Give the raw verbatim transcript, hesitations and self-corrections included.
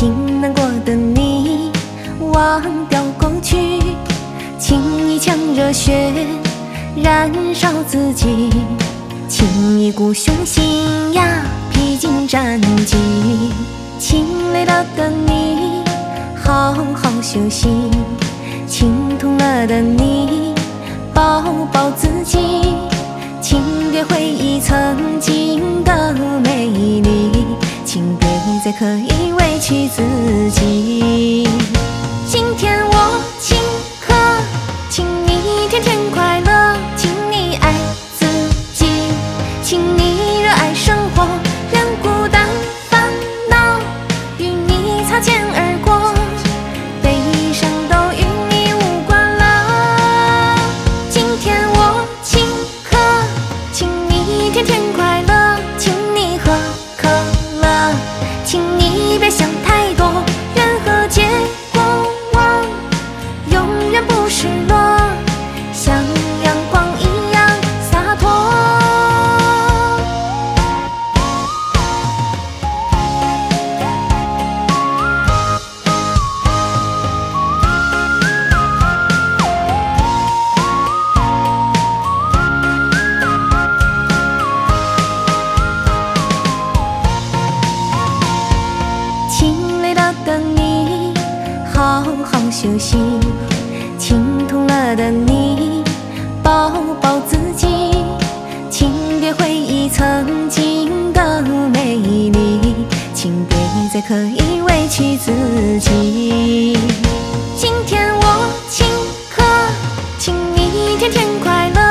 听难过的你，忘掉过去，请一腔热血燃烧自己，请一股雄心呀披荆斩棘，请累了的你好好休息，请痛了的你抱抱自己，请别回忆曾经的美丽，请别再刻意委屈自己。今天我请客，请你天天快乐，请你爱自己，请你热爱生活，让孤单烦恼与你擦肩而过，悲伤都与你无关了。今天我请客，请你天天快乐，请你喝可乐，请你别想太多，任何结果我永远不失落，像阳光一样洒脱。请累了的你好好休息，请痛了的你抱抱自己，请别回忆曾经的美丽，请别再刻意委屈自己。今天我请客，请你天天快乐，